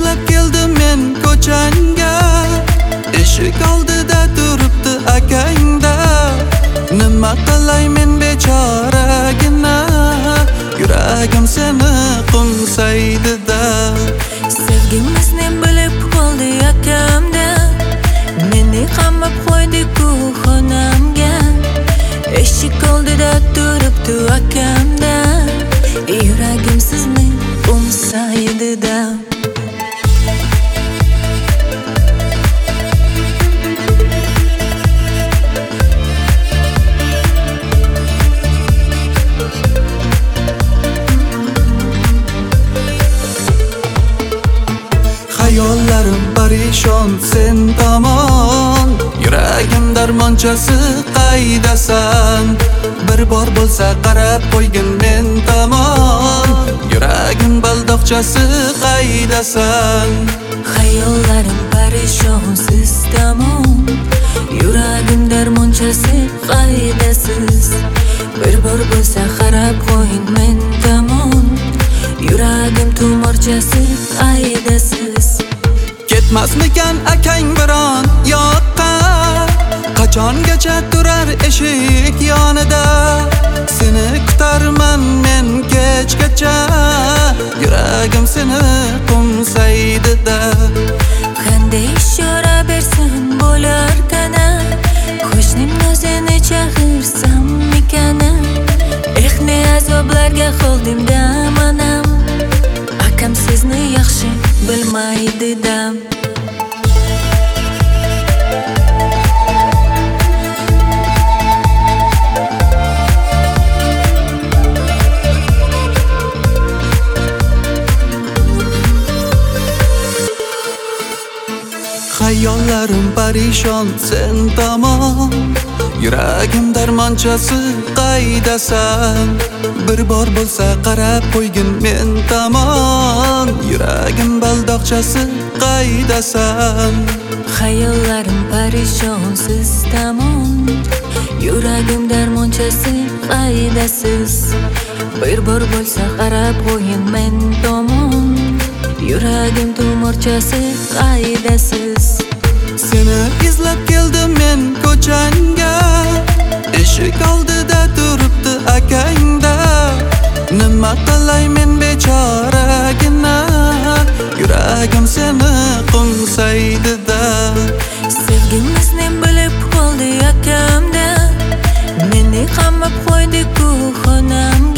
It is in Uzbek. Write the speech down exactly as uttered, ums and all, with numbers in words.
izlab keldim men ko'changga. Eshik oldida turibdi akangda. Nima qilay men bechoragina, yuragim seni qo'msaydi-da. Sevgimizni bilib qoldi akamda, meni qamab qo'ydi-ku xonamga. Eshik oldida turibdi akamda, yuragim sizni qo'msaydi-da. Hayollarim parishon sen tomon, yuragim darmonchasi qaydasan? Bir bor bo'lsa qarab qo'ygin men tomon, yuragim baldoqchasi qaydasan? Hayollarim parishon siz tomon, yuragim darmonchasi qaydasiz? Bir bor bo'lsa qarab qo'ying men tomon, yuragim tumorchasi qaydasiz? Ketmasmikan akang biron yoqqa? Qachongacha turar eshik yonida? Seni kutarman men kechgacha, yuragim seni qo'msaydi-da. Qanday ishora bersam bo'larkana, qo'shnim o'zini chaqirsam mikana? Eh, ne azoblarga qoldim-da manam, akam sizni yaxshi bilmaydi-da. Hayollarim parishon sen tomon, yuragim darmonchasi qaydasan? Bir bor bo'lsa qarab qo'ygin men tomon, yuragim baldoqchasi qaydasan? Hayollarim parishon siz tomon, yuragim darmonchasi qaydasiz? Bir bor bo'lsa qarab qo'ying men tomon, yuragim tumorchasi qaydasiz? Seni izlab keldim men ko'changga. Eshik oldida turibdi akangda. Nima qilay men bechoragina, yuragim seni qo'msaydi-da. Sevgimizni bilib qoldi akamda, meni qamab qo'ydi-ku xonamga.